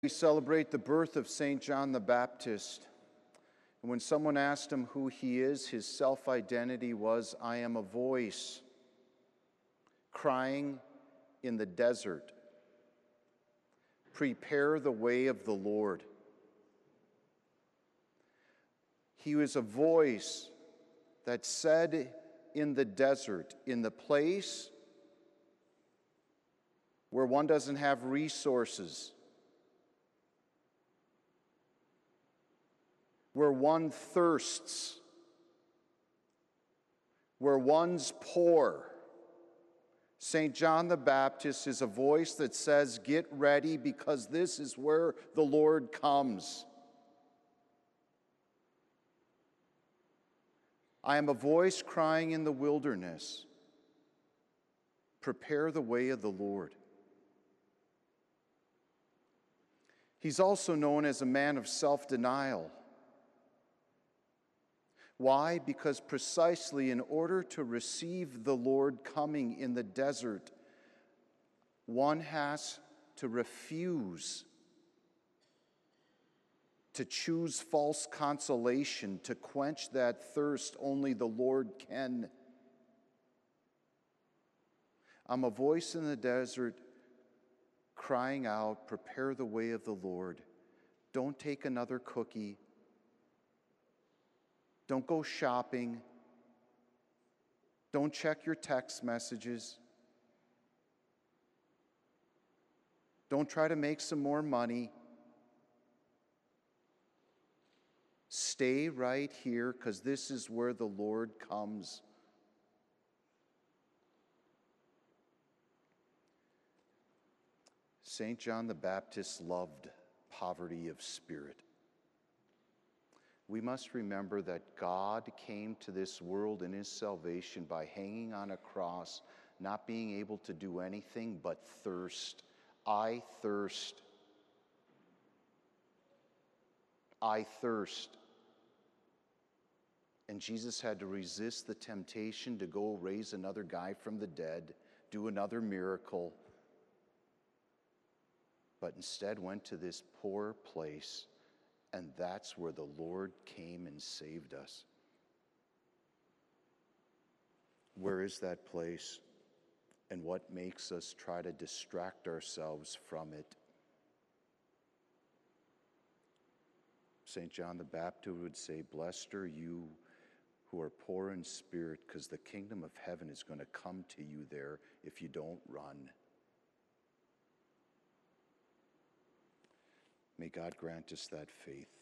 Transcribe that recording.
We celebrate the birth of St. John the Baptist. And when someone asked him who he is, his self-identity was, "I am a voice crying in the desert. Prepare the way of the Lord." He was a voice that said in the desert, in the place where one doesn't have resources, where one thirsts, where one's poor. St. John the Baptist is a voice that says, "Get ready, because this is where the Lord comes." I am a voice crying in the wilderness, "Prepare the way of the Lord." He's also known as a man of self-denial. Why? Because precisely in order to receive the Lord coming in the desert, one has to refuse to choose false consolation, to quench that thirst only the Lord can. I'm a voice in the desert crying out, "Prepare the way of the Lord." Don't take another cookie. Don't go shopping. Don't check your text messages. Don't try to make some more money. Stay right here, because this is where the Lord comes. St. John the Baptist loved poverty of spirit. We must remember that God came to this world in his salvation by hanging on a cross, not being able to do anything but thirst. I thirst. I thirst. And Jesus had to resist the temptation to go raise another guy from the dead, do another miracle, but instead went to this poor place. And that's where the Lord came and saved us. Where is that place? And what makes us try to distract ourselves from it? St. John the Baptist would say, "Blessed are you who are poor in spirit, because the kingdom of heaven is going to come to you there if you don't run." May God grant us that faith.